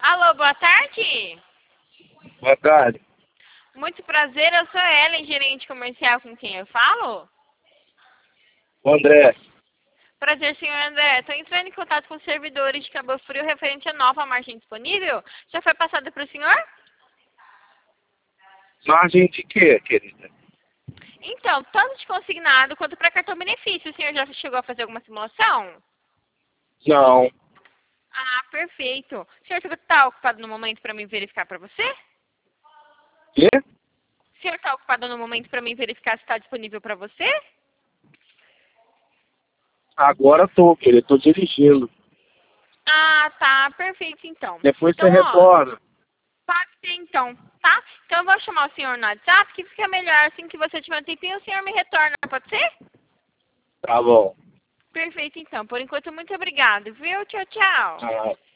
Alô, boa tarde. Boa tarde. Muito prazer, eu sou a Ellen, gerente comercial com quem eu falo. O André. Prazer, senhor André. Estou entrando em contato com os servidores de Cabo Frio referente à nova margem disponível. Já foi passada para o senhor? Margem de quê, querida? Então, tanto de consignado quanto para cartão benefício. O senhor já chegou a fazer alguma simulação? Não. Ah, perfeito. O senhor está ocupado no momento para mim verificar para você? Quê? O senhor está ocupado no momento para mim verificar se está disponível para você? Agora tô, querido. Tô dirigindo. Ah, tá. Perfeito, então. Depois você Então, ó, retorna. pode ser então, tá? Então eu vou chamar o senhor no WhatsApp, que fica melhor assim que você tiver um tempinho, o senhor me retorna, pode ser? Tá bom. Perfeito, então. Por enquanto, muito obrigado, viu? Tchau, tchau. Ah.